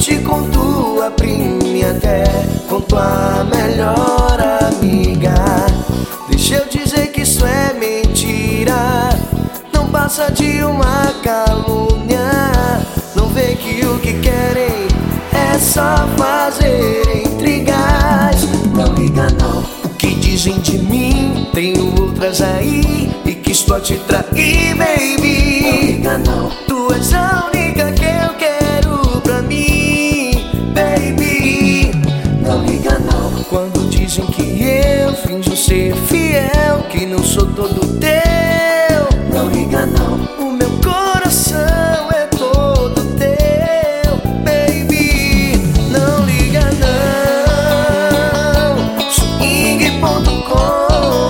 curti com tua prima e até com tua melhor amiga. Deixa eu dizer que isso é mentira, não passa de uma calúnia. Não vê que o que querem é só fazer intrigas. Não liga não, o que dizem de mim, tenho outras aí e que estou a te trair, baby. Não liga não, tu és a única que eu quero pra mim, baby. Não liga não, quando dizem que eu finjo ser fiel, que não sou todo teu. Não liga não, o meu coração é todo teu, baby. Não liga não, swing.com.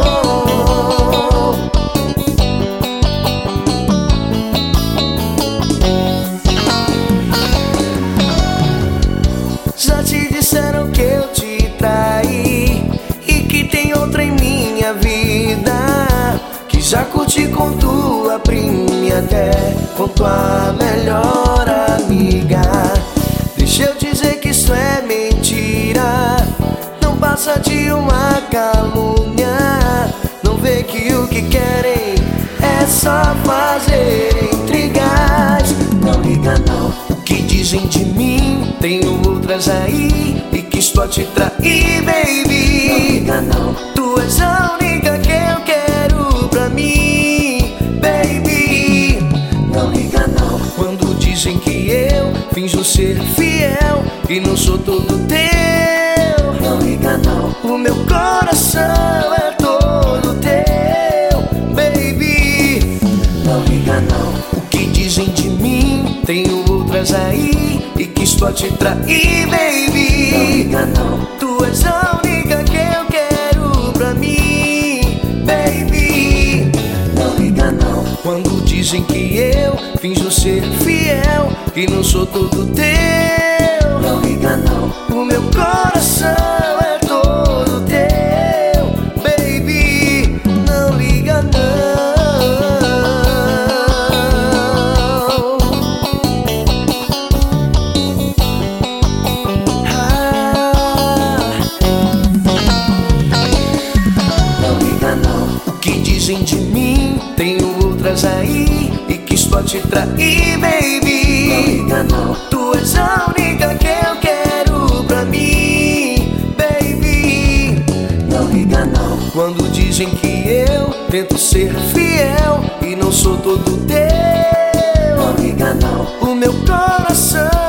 Já te disseram que eu te traí e que tem outra em minha vida, que já curti com tua prima e até com tua melhor amiga. Deixa eu dizer que isso é mentira, não passa de uma calúnia. Não vê que o que querem é só fazer intrigas. Não liga não, o que dizem de mim, tenho outras aí e que estou a te trair, baby. Não liga não, tu és a única que eu quero pra mim, baby. Não liga não, quando dizem que eu finjo ser fiel e não sou todo teu. Não liga não, o meu coração é todo teu, baby. Não liga não, o que dizem de mim, tenho outras aí e que estou a te trair, baby. Não liga não, tu és a única que eu quero pra mim, baby. Não liga não, quando dizem que eu finjo ser fiel e não sou todo teu. Não liga não, o meu coração é todo teu, baby. Não liga não. Não liga não, o que dizem de mim, tenho outras aí e que estou a te trair, baby. Não liga não, tu és a única que eu quero pra mim, baby. Não liga não, quando dizem que eu tento ser fiel e não sou todo teu. Não liga não, o meu coração